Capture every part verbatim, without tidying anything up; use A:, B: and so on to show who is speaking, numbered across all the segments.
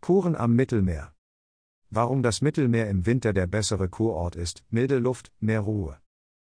A: Kuren am Mittelmeer. Warum das Mittelmeer im Winter der bessere Kurort ist: milde Luft, mehr Ruhe.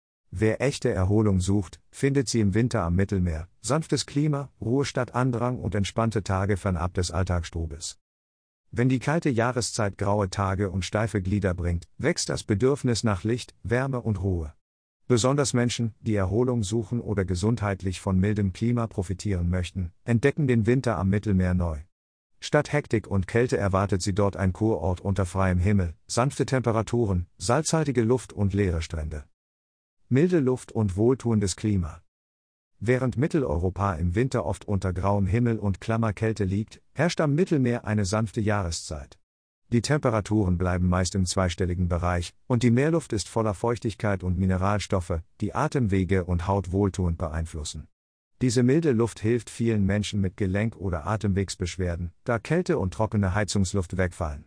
A: Wer echte Erholung sucht, findet sie im Winter am Mittelmeer. Sanftes Klima, Ruhe statt Andrang und entspannte Tage fernab des Alltagstrubels. Wenn die kalte Jahreszeit graue Tage und steife Glieder bringt, wächst das Bedürfnis nach Licht, Wärme und Ruhe. Besonders Menschen, die Erholung suchen oder gesundheitlich von mildem Klima profitieren möchten, entdecken den Winter am Mittelmeer neu. Statt Hektik und Kälte erwartet sie dort ein Kurort unter freiem Himmel, sanfte Temperaturen, salzhaltige Luft und leere Strände. Milde Luft und wohltuendes Klima. Während Mitteleuropa im Winter oft unter grauem Himmel und klammer Kälte liegt, herrscht am Mittelmeer eine sanfte Jahreszeit. Die Temperaturen bleiben meist im zweistelligen Bereich, und die Meerluft ist voller Feuchtigkeit und Mineralstoffe, die Atemwege und Haut wohltuend beeinflussen. Diese milde Luft hilft vielen Menschen mit Gelenk- oder Atemwegsbeschwerden, da Kälte und trockene Heizungsluft wegfallen.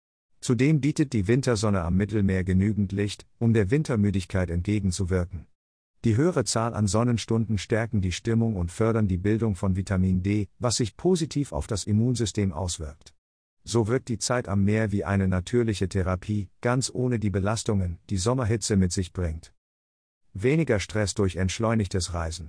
A: Zudem bietet die Wintersonne am Mittelmeer genügend Licht, um der Wintermüdigkeit entgegenzuwirken. Die höhere Zahl an Sonnenstunden stärken die Stimmung und fördern die Bildung von Vitamin D, was sich positiv auf das Immunsystem auswirkt. So wirkt die Zeit am Meer wie eine natürliche Therapie, ganz ohne die Belastungen, die Sommerhitze mit sich bringt. Weniger Stress durch entschleunigtes Reisen.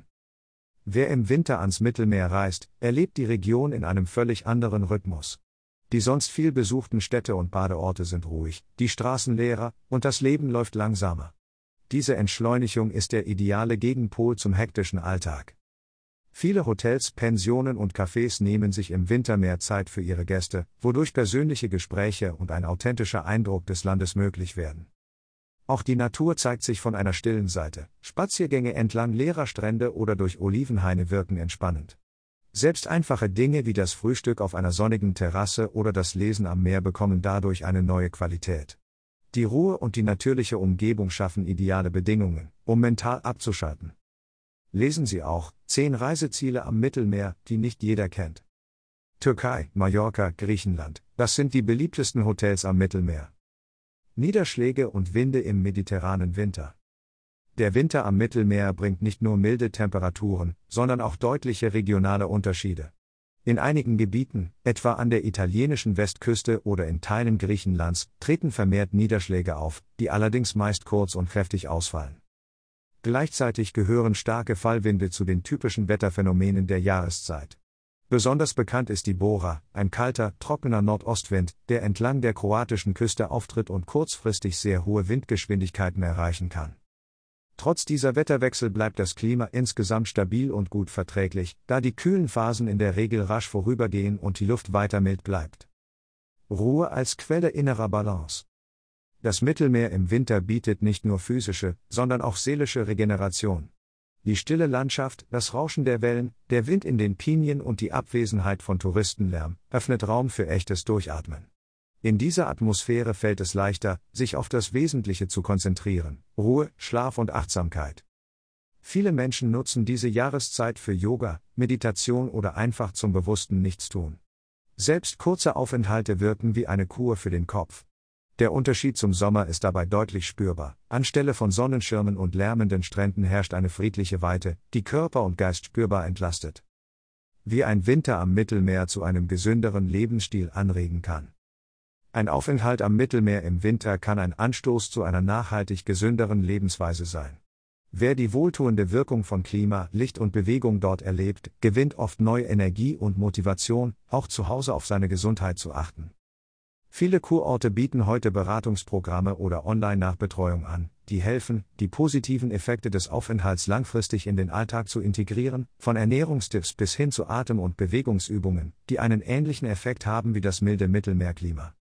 A: Wer im Winter ans Mittelmeer reist, erlebt die Region in einem völlig anderen Rhythmus. Die sonst viel besuchten Städte und Badeorte sind ruhig, die Straßen leerer, und das Leben läuft langsamer. Diese Entschleunigung ist der ideale Gegenpol zum hektischen Alltag. Viele Hotels, Pensionen und Cafés nehmen sich im Winter mehr Zeit für ihre Gäste, wodurch persönliche Gespräche und ein authentischer Eindruck des Landes möglich werden. Auch die Natur zeigt sich von einer stillen Seite. Spaziergänge entlang leerer Strände oder durch Olivenhaine wirken entspannend. Selbst einfache Dinge wie das Frühstück auf einer sonnigen Terrasse oder das Lesen am Meer bekommen dadurch eine neue Qualität. Die Ruhe und die natürliche Umgebung schaffen ideale Bedingungen, um mental abzuschalten. Lesen Sie auch: zehn Reiseziele am Mittelmeer, die nicht jeder kennt. Türkei, Mallorca, Griechenland, das sind die beliebtesten Hotels am Mittelmeer. Niederschläge und Winde im mediterranen Winter. Der Winter am Mittelmeer bringt nicht nur milde Temperaturen, sondern auch deutliche regionale Unterschiede. In einigen Gebieten, etwa an der italienischen Westküste oder in Teilen Griechenlands, treten vermehrt Niederschläge auf, die allerdings meist kurz und kräftig ausfallen. Gleichzeitig gehören starke Fallwinde zu den typischen Wetterphänomenen der Jahreszeit. Besonders bekannt ist die Bora, ein kalter, trockener Nordostwind, der entlang der kroatischen Küste auftritt und kurzfristig sehr hohe Windgeschwindigkeiten erreichen kann. Trotz dieser Wetterwechsel bleibt das Klima insgesamt stabil und gut verträglich, da die kühlen Phasen in der Regel rasch vorübergehen und die Luft weiter mild bleibt. Ruhe als Quelle innerer Balance. Das Mittelmeer im Winter bietet nicht nur physische, sondern auch seelische Regeneration. Die stille Landschaft, das Rauschen der Wellen, der Wind in den Pinien und die Abwesenheit von Touristenlärm öffnet Raum für echtes Durchatmen. In dieser Atmosphäre fällt es leichter, sich auf das Wesentliche zu konzentrieren: Ruhe, Schlaf und Achtsamkeit. Viele Menschen nutzen diese Jahreszeit für Yoga, Meditation oder einfach zum bewussten Nichtstun. Selbst kurze Aufenthalte wirken wie eine Kur für den Kopf. Der Unterschied zum Sommer ist dabei deutlich spürbar. Anstelle von Sonnenschirmen und lärmenden Stränden herrscht eine friedliche Weite, die Körper und Geist spürbar entlastet. Wie ein Winter am Mittelmeer zu einem gesünderen Lebensstil anregen kann. Ein Aufenthalt am Mittelmeer im Winter kann ein Anstoß zu einer nachhaltig gesünderen Lebensweise sein. Wer die wohltuende Wirkung von Klima, Licht und Bewegung dort erlebt, gewinnt oft neue Energie und Motivation, auch zu Hause auf seine Gesundheit zu achten. Viele Kurorte bieten heute Beratungsprogramme oder Online-Nachbetreuung an, die helfen, die positiven Effekte des Aufenthalts langfristig in den Alltag zu integrieren, von Ernährungstipps bis hin zu Atem- und Bewegungsübungen, die einen ähnlichen Effekt haben wie das milde Mittelmeerklima.